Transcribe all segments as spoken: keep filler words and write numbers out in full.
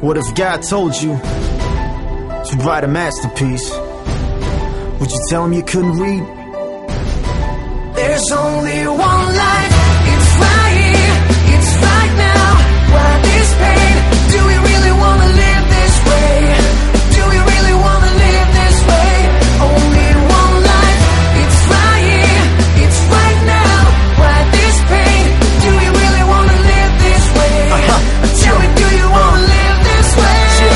What if God told you to write a masterpiece? Would you tell him you couldn't read? There's only one life, it's right here, it's right now. Why this pain? Do we really wanna live this way? Do we really wanna live this way? Only one life, it's right here, it's right now. Why this pain? Do we really wanna live this way? Uh-huh. Tell me, do you wanna live this way?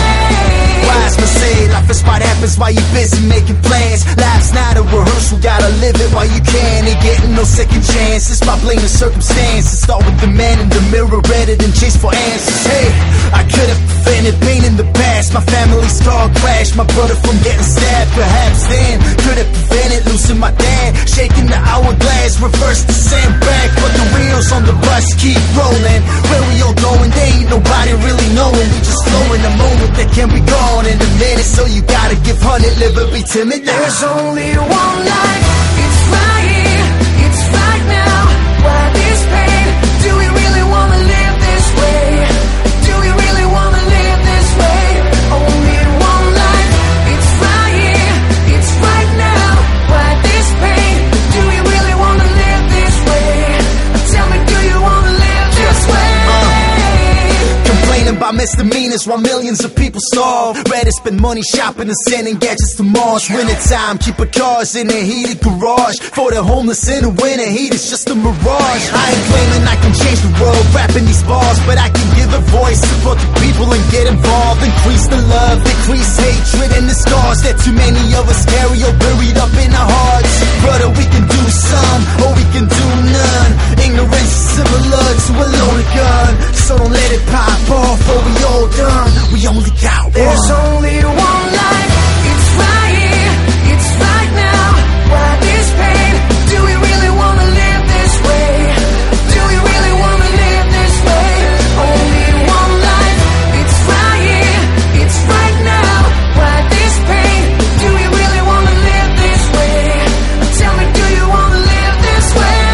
Yeah. Wise men say life is what happens while you're busy making plans. Life's not a rehearsal, gotta live it while you can. Ain't getting no second chances by blaming circumstances. Start with the man in the mirror, read it and chase for answers. Hey, I could have prevented pain in the past. My family's car crashed, my brother from getting stabbed. Perhaps then could have prevented losing my dad, shaking the hourglass, reverse the sandbag. But the wheels on the bus keep rolling. Where we all going, they ain't nobody really knowing. We just flow in the moment that can be gone in a minute. So you gotta give honey, live or be timid. There's only one life, it's right here, it's right now. Why this pain? Do we really wanna live this way? Do we really wanna live this way? Only one life, it's right here, it's right now. Why this pain? Do we really wanna live this way? Tell me, do you wanna live this way? Complaining about misdemeanors while millions of people starve. Rather spend money shopping and sending gadgets to Mars. Winter time, keep our cars in a heated garage. For the homeless in the winter heat, it's just a mirage. I ain't claiming I can change the world rapping these bars, but I can give a voice, support the people and get involved. Increase the love, decrease hatred and the scars that too many of us carry or buried up in our hearts. Brother, we can do some, or we can do none. Ignorance is similar to a loaded gun, so don't let it pop off or we all done. We only got one. There's only one life, it's right here, it's right now. Why this pain? Do we really wanna live this way? Do we really wanna live this way? Only one life, it's right here, it's right now. Why this pain? Do we really wanna live this way? Tell me, do you wanna live this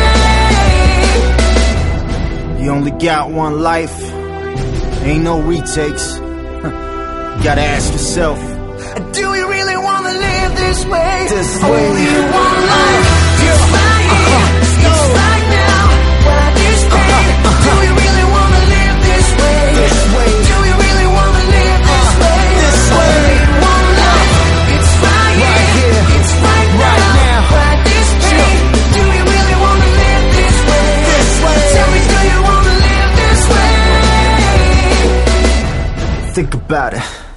way? You only got one life, ain't no retakes. You gotta ask yourself, do we really wanna live this way? This way. Only one life, it's right here, Uh-huh. it's right now. Why this pain? Uh-huh. Uh-huh. Do we really wanna live this way? This way. Do we really wanna live this Uh, way? this way. Only one life, it's right here, Right here. it's right, Right now. now. Why this pain? Do we really wanna live this way? This way. Tell me, do you wanna live this way? think about it.